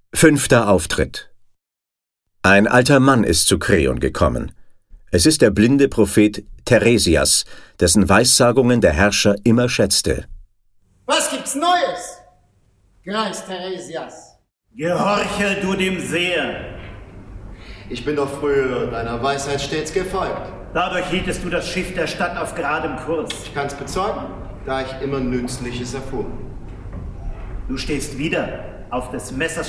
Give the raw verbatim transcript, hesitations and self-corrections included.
Fünfter Auftritt. Ein alter Mann ist zu Kreon gekommen. Es ist der blinde Prophet Theresias, dessen Weissagungen der Herrscher immer schätzte. Was gibt's Neues, Greis Theresias? Gehorche du dem Seher. Ich bin doch früher deiner Weisheit stets gefolgt. Dadurch hieltest du das Schiff der Stadt auf geradem Kurs. Ich kann's bezeugen, da ich immer Nützliches erfuhr. Du stehst wieder auf des Messers